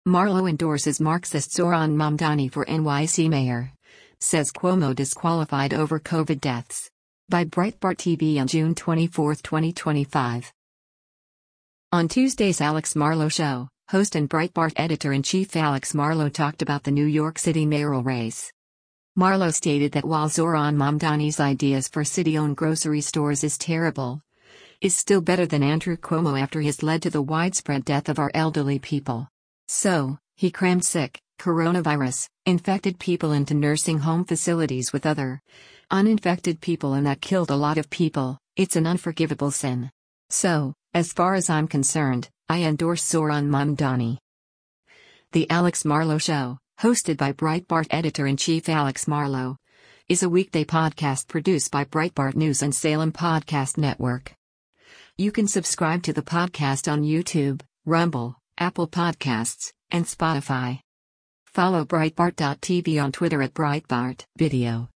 Marlow endorses Marxist Zoran Mamdani for NYC mayor. Says Cuomo disqualified over COVID deaths. By Breitbart TV on June 24, 2025. On Tuesday's Alex Marlow Show, host and Breitbart editor-in-chief Alex Marlow talked about the New York City mayoral race. Marlow stated that while Zoran Mamdani's ideas for city-owned grocery stores is terrible, is still better than Andrew Cuomo after his led to the widespread death of our elderly people. So, he crammed sick, coronavirus, infected people into nursing home facilities with other uninfected people, and that killed a lot of people. It's an unforgivable sin. So, as far as I'm concerned, I endorse Zoran Mamdani. The Alex Marlow Show, hosted by Breitbart editor-in-chief Alex Marlow, is a weekday podcast produced by Breitbart News and Salem Podcast Network. You can subscribe to the podcast on YouTube, Rumble, Apple Podcasts, and Spotify. Follow Breitbart.tv on Twitter at Breitbart Video.